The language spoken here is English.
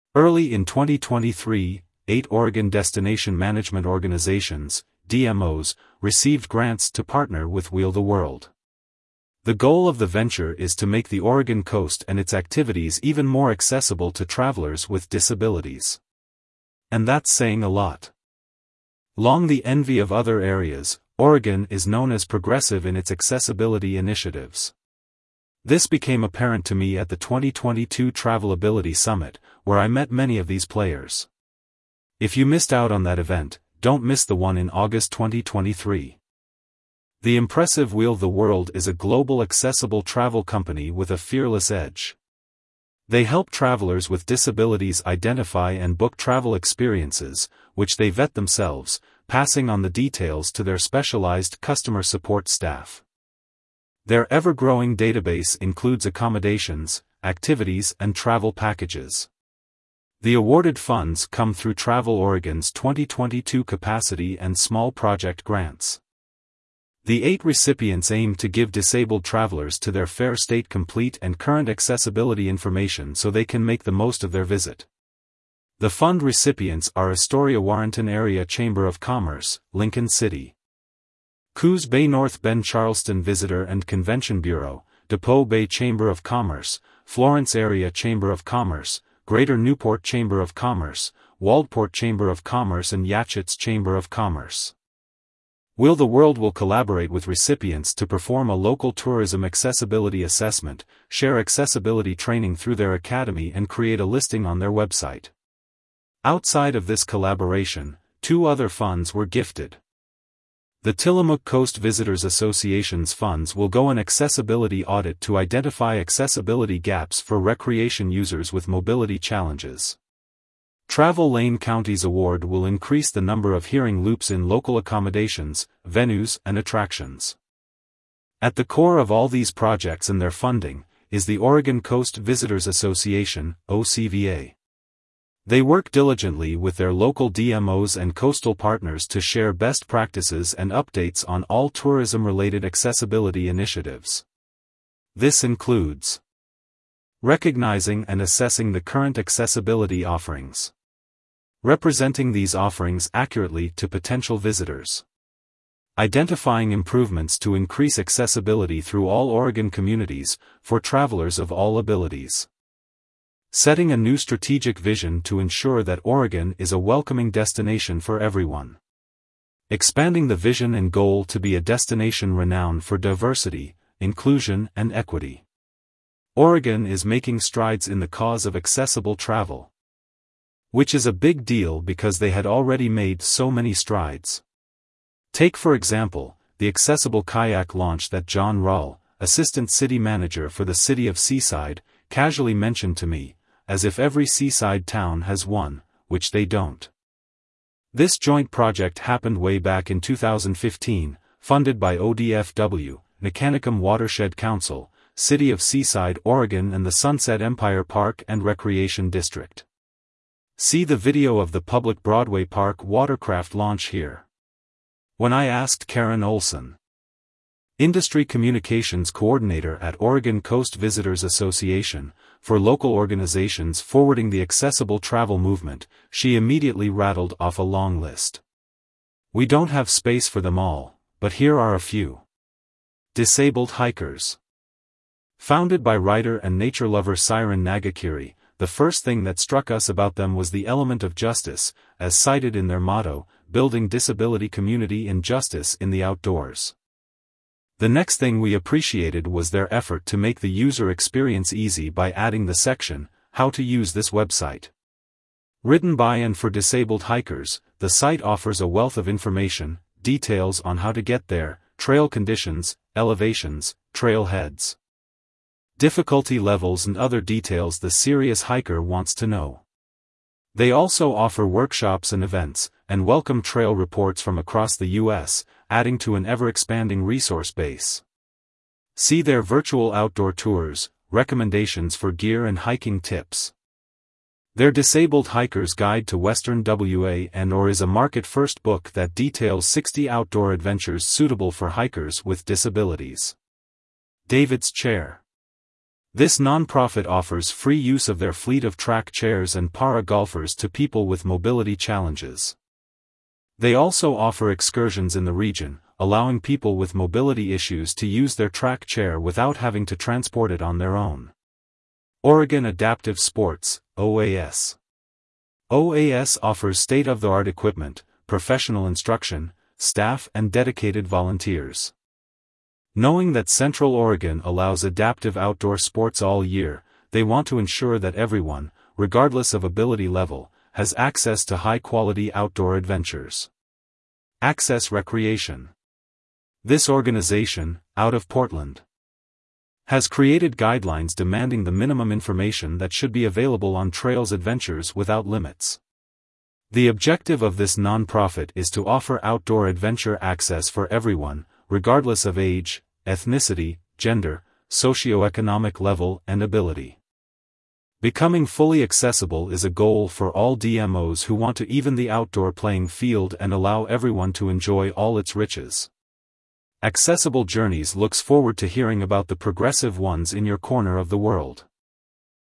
Early in 2023, 8 Oregon Destination Management Organizations, DMOs, received grants to partner with Wheel the World. The goal of the venture is to make the Oregon coast and its activities even more accessible to travelers with disabilities. And that's saying a lot. Long the envy of other areas, Oregon is known as progressive in its accessibility initiatives. This became apparent to me at the 2022 Travelability Summit, where I met many of these players. If you missed out on that event, don't miss the one in August 2023. The impressive Wheel the World is a global accessible travel company with a fearless edge. They help travelers with disabilities identify and book travel experiences, which they vet themselves, passing on the details to their specialized customer support staff. Their ever-growing database includes accommodations, activities, and travel packages. The awarded funds come through Travel Oregon's 2022 Capacity and Small Project Grants. The 8 recipients aim to give disabled travelers to their fair state complete and current accessibility information so they can make the most of their visit. The fund recipients are Astoria-Warrenton Area Chamber of Commerce, Lincoln City; Coos Bay North Bend Charleston Visitor and Convention Bureau, DePoe Bay Chamber of Commerce, Florence Area Chamber of Commerce, Greater Newport Chamber of Commerce, Waldport Chamber of Commerce and Yachits Chamber of Commerce. Wheel the World will collaborate with recipients to perform a local tourism accessibility assessment, share accessibility training through their academy and create a listing on their website. Outside of this collaboration, 2 other funds were gifted. The Tillamook Coast Visitors Association's funds will go an accessibility audit to identify accessibility gaps for recreation users with mobility challenges. Travel Lane County's award will increase the number of hearing loops in local accommodations, venues, and attractions. At the core of all these projects and their funding, is the Oregon Coast Visitors Association, OCVA. They work diligently with their local DMOs and coastal partners to share best practices and updates on all tourism-related accessibility initiatives. This includes recognizing and assessing the current accessibility offerings, representing these offerings accurately to potential visitors, identifying improvements to increase accessibility through all Oregon communities, for travelers of all abilities, setting a new strategic vision to ensure that Oregon is a welcoming destination for everyone, expanding the vision and goal to be a destination renowned for diversity, inclusion, and equity. Oregon is making strides in the cause of accessible travel, which is a big deal because they had already made so many strides. Take for example, the accessible kayak launch that John Rull, Assistant City Manager for the City of Seaside, casually mentioned to me, as if every seaside town has one, which they don't. This joint project happened way back in 2015, funded by ODFW, Nicanicum Watershed Council, City of Seaside, Oregon and the Sunset Empire Park and Recreation District. See the video of the public Broadway Park watercraft launch here. When I asked Karen Olson, Industry Communications Coordinator at Oregon Coast Visitors Association, for local organizations forwarding the accessible travel movement, she immediately rattled off a long list. We don't have space for them all, but here are a few. Disabled hikers. Founded by writer and nature lover Siren Nagakiri, the first thing that struck us about them was the element of justice, as cited in their motto, building disability community and justice in the outdoors. The next thing we appreciated was their effort to make the user experience easy by adding the section, How to Use This Website. Written by and for disabled hikers, the site offers a wealth of information, details on how to get there, trail conditions, elevations, trailheads, difficulty levels and other details the serious hiker wants to know. They also offer workshops and events, and welcome trail reports from across the U.S., adding to an ever-expanding resource base. See their virtual outdoor tours, recommendations for gear and hiking tips. Their Disabled Hiker's Guide to Western WA and/or is a market-first book that details 60 outdoor adventures suitable for hikers with disabilities. David's Chair. This nonprofit offers free use of their fleet of track chairs and para golfers to people with mobility challenges. They also offer excursions in the region, allowing people with mobility issues to use their track chair without having to transport it on their own. Oregon Adaptive Sports, OAS. OAS offers state-of-the-art equipment, professional instruction, staff and dedicated volunteers. Knowing that Central Oregon allows adaptive outdoor sports all year, they want to ensure that everyone, regardless of ability level, has access to high-quality outdoor adventures. Access Recreation. This organization, out of Portland, has created guidelines demanding the minimum information that should be available on trails adventures without limits. The objective of this nonprofit is to offer outdoor adventure access for everyone, regardless of age, ethnicity, gender, socioeconomic level and ability. Becoming fully accessible is a goal for all DMOs who want to even the outdoor playing field and allow everyone to enjoy all its riches. Accessible Journeys looks forward to hearing about the progressive ones in your corner of the world.